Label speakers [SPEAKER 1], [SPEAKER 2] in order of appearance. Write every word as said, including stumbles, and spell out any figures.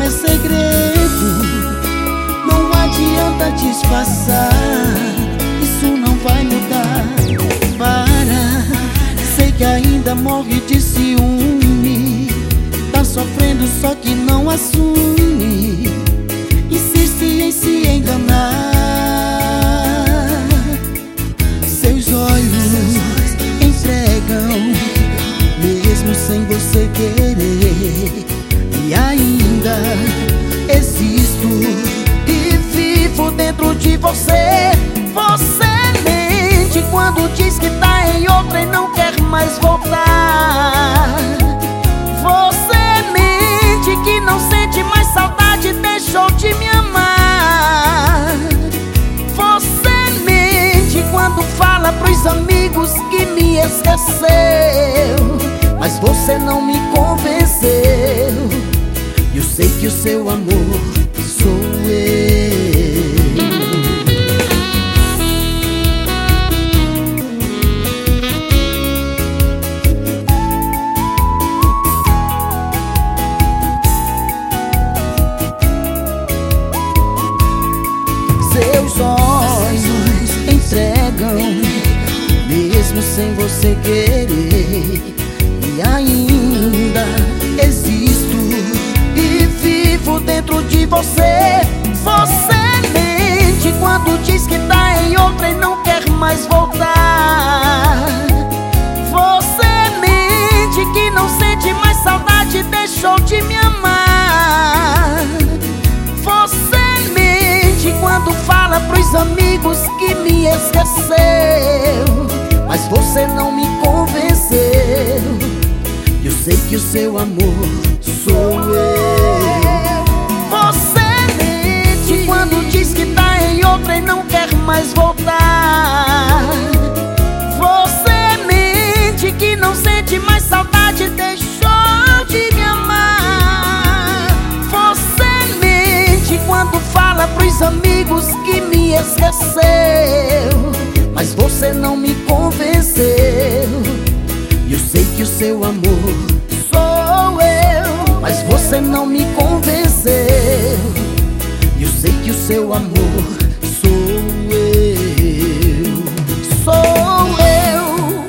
[SPEAKER 1] é segredo, não adianta disfarçar, isso não vai mudar. Para, sei que ainda morre de ciúme, tá sofrendo só que não assume, insiste em se enganar. Seus olhos entregam, mesmo sem você querer. E ainda existo e vivo dentro de você. Você mente quando diz que tá em outra e não quer mais voltar. Você mente que não sente mais saudade, deixou de me amar. Você mente quando fala pros amigos que me esqueceu, mas você não me convenceu. Eu sei que o seu amor sou eu. Seus olhos entregam, mesmo sem você querer. E ainda existo e vivo dentro de você. Você mente quando diz que tá em outra e não quer mais voltar. Você mente que não sente mais saudade, deixou de me amar. Você mente quando fala pros amigos que me esqueceu, mas você não me convenceu. Eu sei que o seu amor sou eu. Você mente quando diz que tá em outra e não quer mais voltar. Você mente que não sente mais saudade, deixou de me amar. Você mente quando fala pros amigos que me esqueceu, mas você não me convenceu. Eu sei que o seu amor sou eu, mas você não me convenceu. Eu sei que o seu amor